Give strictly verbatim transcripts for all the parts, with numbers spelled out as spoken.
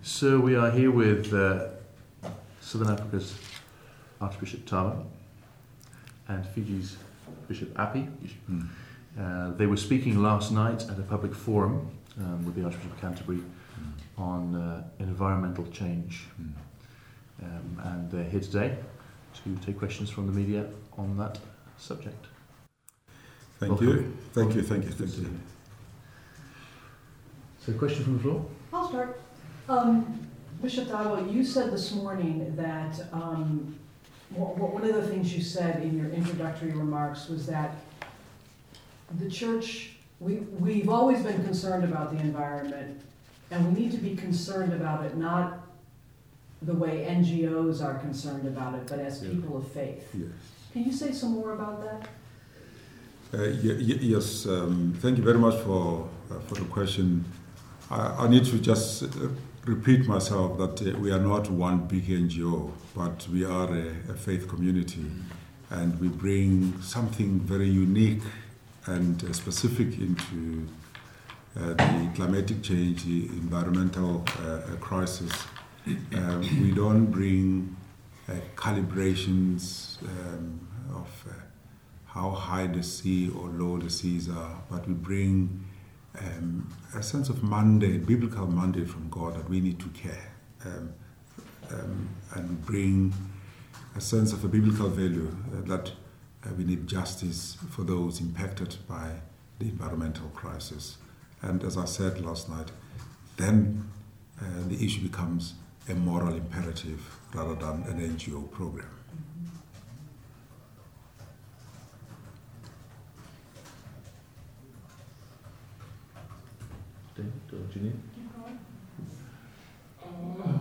So we are here with uh, Southern Africa's Archbishop Taba and Fiji's Bishop Appi. Mm. Uh, they were speaking last night at a public forum um, with the Archbishop of Canterbury mm. on uh, environmental change. Mm. Um, and they're here today to take questions from the media on that subject. Thank Welcome. you. Thank you, thank you, thank you. So, question from the floor? I'll start. Um, Bishop Taba, you said this morning that um, w- one of the things you said in your introductory remarks was that the church, we, we've always been concerned about the environment, and we need to be concerned about it not the way N G Os are concerned about it, but as yeah. people of faith. Yes. Can you say some more about that? Uh, y- y- yes, um, thank you very much for uh, for the question. I, I need to just uh, repeat myself that uh, we are not one big N G O, but we are a, a faith community, and we bring something very unique and uh, specific into uh, the climatic change, the environmental uh, crisis. Uh, we don't bring uh, calibrations um, of uh, how high the sea or low the seas are, but we bring um, a sense of mandate, biblical mandate from God that we need to care, um, um, and we bring a sense of a biblical value uh, that uh, we need justice for those impacted by the environmental crisis. And as I said last night, then uh, the issue becomes a moral imperative rather than an N G O program. Uh,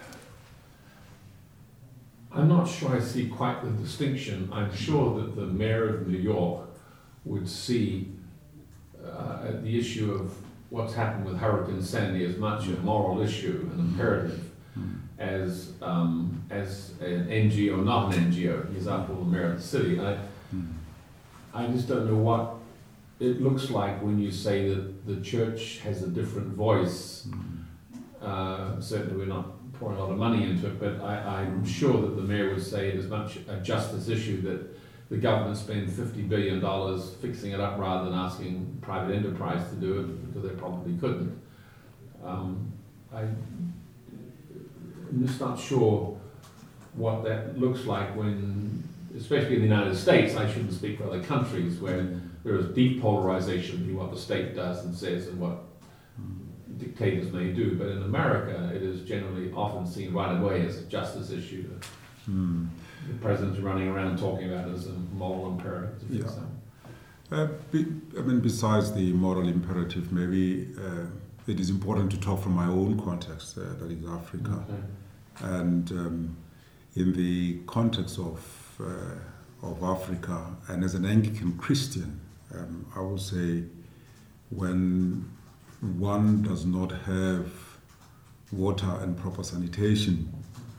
I'm not sure I see quite the distinction. I'm sure that the mayor of New York would see uh, the issue of what's happened with Hurricane Sandy as much a moral issue, an imperative, mm. as um, as an N G O, not an N G O. He's after the mayor of the city. I, mm. I just don't know what it looks like when you say that the church has a different voice. Mm. Uh, certainly we're not pouring a lot of money into it, but I, I'm sure that the mayor would say it is much a justice issue that the government spend fifty billion dollars fixing it up rather than asking private enterprise to do it, because they probably couldn't. Um, I, I'm just not sure what that looks like when, especially in the United States, I shouldn't speak for other countries, where there is deep polarization between what the state does and says and what dictators may do. But in America, it is generally often seen right away as a justice issue. Mm. The president's running around talking about it as a moral imperative to fix yeah. them. Uh, be, I mean, besides the moral imperative, maybe uh, it is important to talk from my own context, uh, that is Africa. Okay. And um, in the context of uh, of Africa, and as an Anglican Christian, um, I would say when one does not have water and proper sanitation,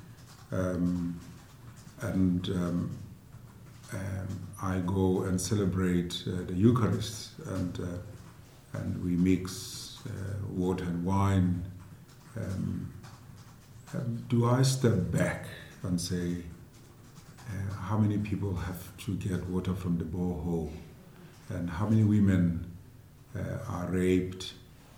um, and um, um, I go and celebrate uh, the Eucharist, and uh, and we mix uh, water and wine. Um, um, do I step back and say, uh, how many people have to get water from the borehole, and how many women uh, are raped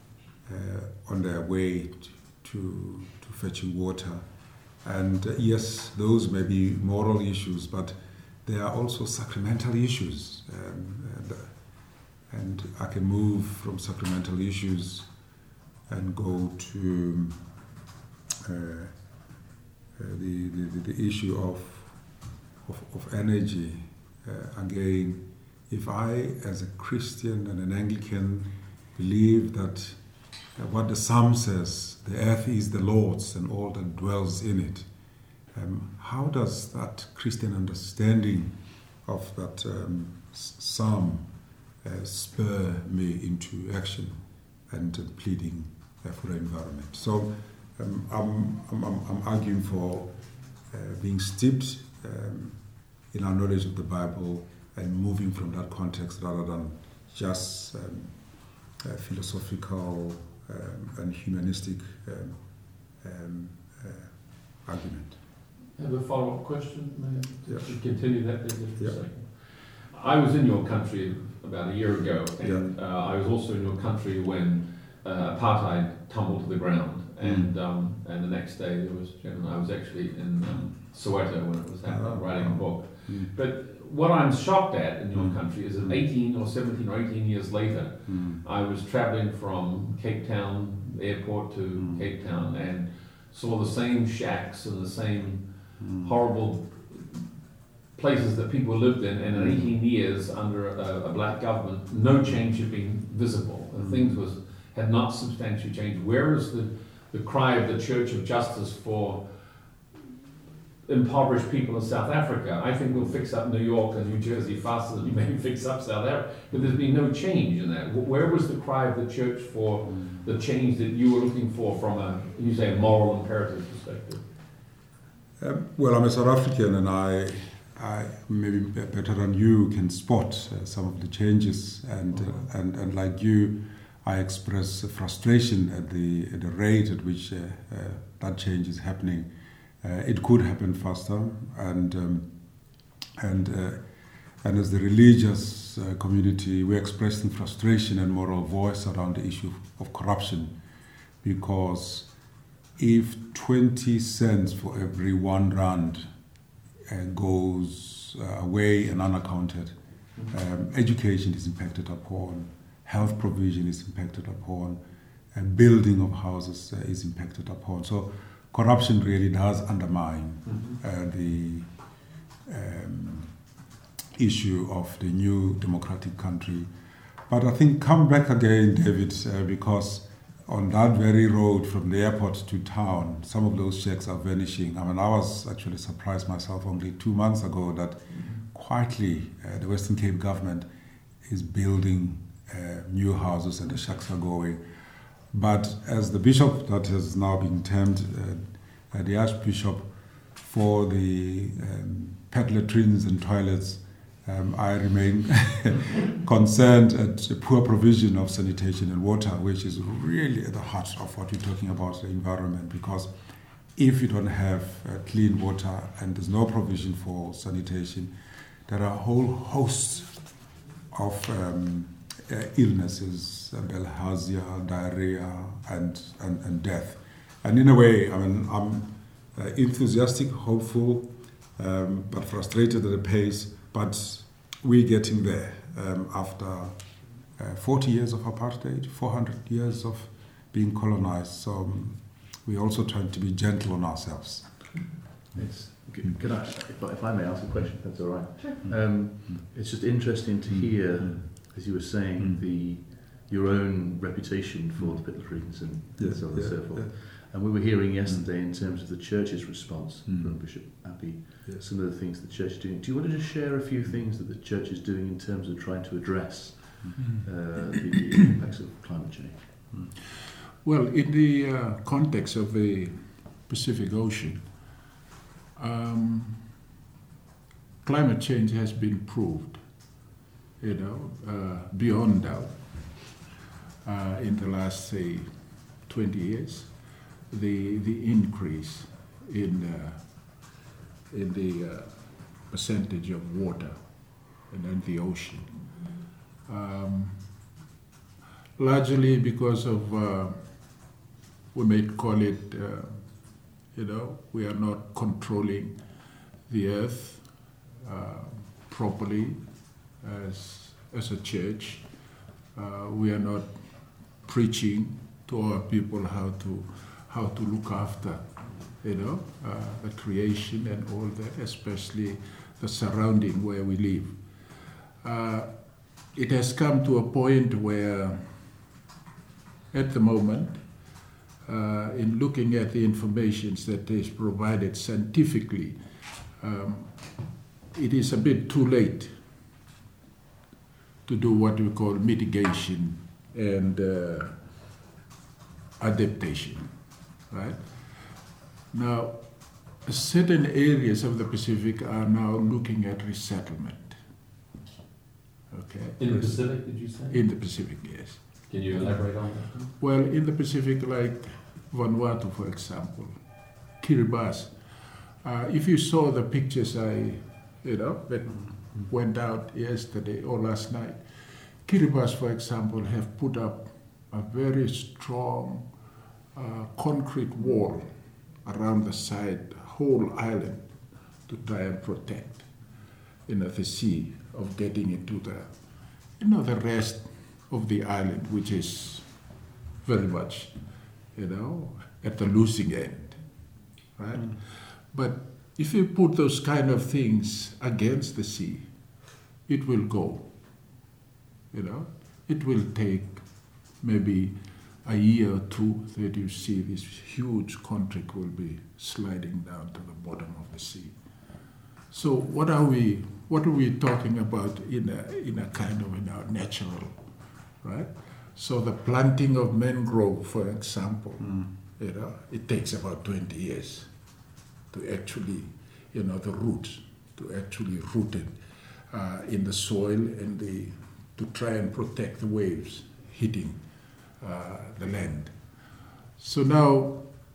uh, on their way to to fetching water? And uh, yes, those may be moral issues, but there are also sacramental issues. Um, and, uh, and I can move from sacramental issues and go to uh, uh, the, the, the issue of, of, of energy. Uh, again, if I, as a Christian and an Anglican, believe that what the Psalm says, the earth is the Lord's and all that dwells in it. Um, how does that Christian understanding of that um, Psalm uh, spur me into action and uh, pleading uh, for the environment? So um, I'm, I'm, I'm arguing for uh, being steeped um, in our knowledge of the Bible and moving from that context rather than just um, uh, philosophical Um, and humanistic um, um, uh, argument. I have a follow-up question, may I Yeah. continue that there just for Yeah. a second? I was in your country about a year ago, and uh, I was also in your country when uh, apartheid tumbled to the ground, and um, and the next day there was, and I was actually in um, Soweto when it was happening, Oh, writing a book. Mm. But what I'm shocked at in your Mm. country is that Mm. eighteen or seventeen or eighteen years later, Mm. I was traveling from Cape Town airport to Mm. Cape Town and saw the same shacks and the same Mm. horrible places that people lived in, and in eighteen years under a, a black government, no change had been visible. And Mm. things was had not substantially changed. Where is the, the cry of the Church of Justice for impoverished people in South Africa? I think we'll fix up New York and New Jersey faster than you maybe fix up South Africa, but there's been no change in that. Where was the cry of the Church for the change that you were looking for from a, you say, a moral imperative perspective? Um, well, I'm a South African, and I, I maybe be- better than you can spot uh, some of the changes, and uh, and and like you, I express frustration at the at the rate at which uh, uh, that change is happening. Uh, it could happen faster, and um, and uh, and as the religious uh, community, we're expressing frustration and moral voice around the issue of corruption, because if twenty cents for every one rand uh, goes uh, away and unaccounted, um, education is impacted upon, health provision is impacted upon, and building of houses uh, is impacted upon. So corruption really does undermine uh, the um, issue of the new democratic country. But I think come back again, David, uh, because on that very road from the airport to town, some of those checks are vanishing. I mean, I was actually surprised myself only two months ago that quietly uh, the Western Cape government is building uh, new houses and the shacks are going. But as the bishop that has now been termed uh, uh, the Archbishop for the um, pet latrines and toilets, um, I remain concerned at the poor provision of sanitation and water, which is really at the heart of what you're talking about, the environment. Because if you don't have uh, clean water and there's no provision for sanitation, there are a whole host of um, uh, illnesses, uh, bilharzia, diarrhea, and, and, and death. And in a way, I mean, I'm uh, enthusiastic, hopeful, um, but frustrated at the pace. But we're getting there um, after uh, forty years of apartheid, four hundred years of being colonized. So um, we're also trying to be gentle on ourselves. It's, can can I, if, I- if I may ask a question, if that's all right? Sure. Um, it's just interesting to hear, as you were saying, Mm. the your own reputation for the pit latrines and, and Yes, so on and yeah, so forth. yeah. And we were hearing yesterday in terms of the church's response Mm. from Bishop Appy, Yes. some of the things the church is doing. Do you want to just share a few things that the church is doing in terms of trying to address uh, the impacts of climate change? Well, in the uh, context of the Pacific Ocean, um, climate change has been proved, you know, uh, beyond doubt uh, in the last, say, twenty years. The the increase in uh, in the uh, percentage of water in, in the ocean, um, largely because of uh, we may call it, uh, you know, we are not controlling the earth uh, properly as as a church. Uh, we are not preaching to our people how to how to look after, you know, uh, the creation and all that, especially the surrounding where we live. Uh, it has come to a point where, at the moment, uh, in looking at the information that is provided scientifically, um, it is a bit too late to do what we call mitigation and uh, adaptation, right? Now, certain areas of the Pacific are now looking at resettlement. Okay. In the Pacific, did you say? In the Pacific, yes. Can you elaborate on that? Well, in the Pacific, like Vanuatu, for example, Kiribati. Uh, if you saw the pictures I, you know, that went out yesterday or last night, Kiribati, for example, have put up a very strong uh, concrete wall around the side, whole island, to try and protect, you know, the sea of getting into the, you know, the rest of the island, which is very much, you know, at the losing end, right? Mm. But if you put those kind of things against the sea, it will go, you know. It will take maybe a year or two that you see this huge contract will be sliding down to the bottom of the sea. So what are we, what are we talking about in a, in a kind of, in our natural, right? So the planting of mangrove, for example, mm. you know, it takes about twenty years to actually, you know, the roots, to actually root it uh, in the soil and the, to try and protect the waves hitting uh, the land. So now,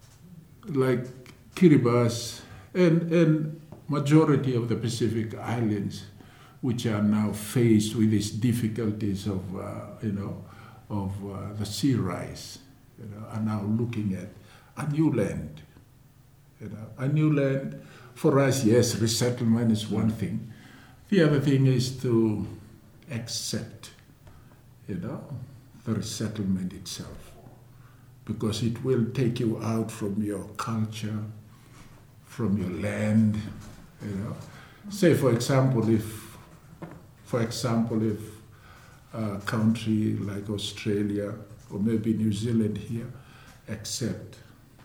like Kiribati and, and majority of the Pacific Islands, which are now faced with these difficulties of, uh, you know, of uh, the sea rise, you know, are now looking at a new land. You know, a new land, for us, yes, resettlement is one thing. The other thing is to accept, you know, the resettlement itself, because it will take you out from your culture, from your land, you know. Say, for example, if, for example, if a country like Australia or maybe New Zealand here accept,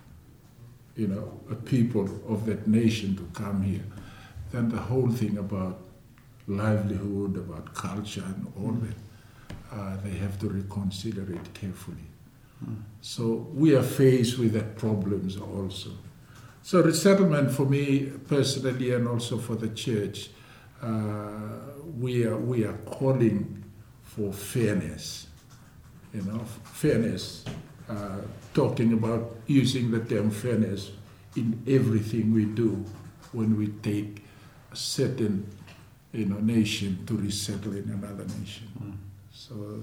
you know, a people of that nation to come here, then the whole thing about livelihood, about culture and all mm. that, uh, they have to reconsider it carefully. Mm. So we are faced with that problems also. So resettlement for me personally and also for the church, uh, we are we are calling for fairness, you know, fairness. Uh, talking about using the term fairness in everything we do when we take a certain, you know, nation to resettle in another nation. Mm. So,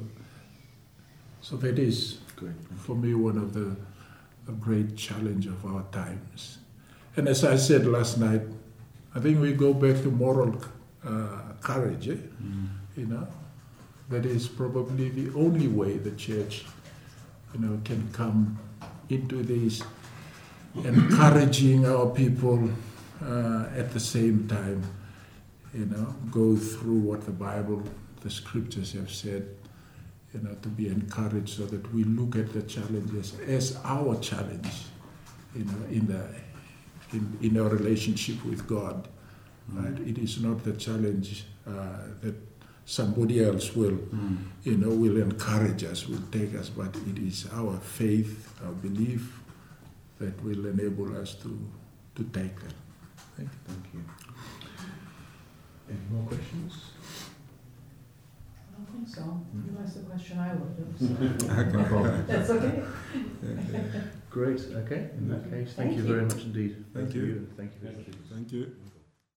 so that is, great. For me, one of the a great challenge of our times. And as I said last night, I think we go back to moral uh, courage, eh? Mm. You know, that is probably the only way the church, you know, can come into this, encouraging our people uh, at the same time, you know, go through what the Bible, the scriptures have said, you know, to be encouraged so that we look at the challenges as our challenge, you know, in the in, in our relationship with God, right? Mm. It is not the challenge uh, that somebody else will, mm. you know, will encourage us, will take us, but it is our faith, our belief that will enable us to, to take that. Thank you. Thank you. Any more questions? I don't think so. You asked the question I would have. So. Okay. No problem. That's okay. Great. Okay. In that case, thank, thank you, you very much indeed. Thank, thank you. you. Thank you. Thank you.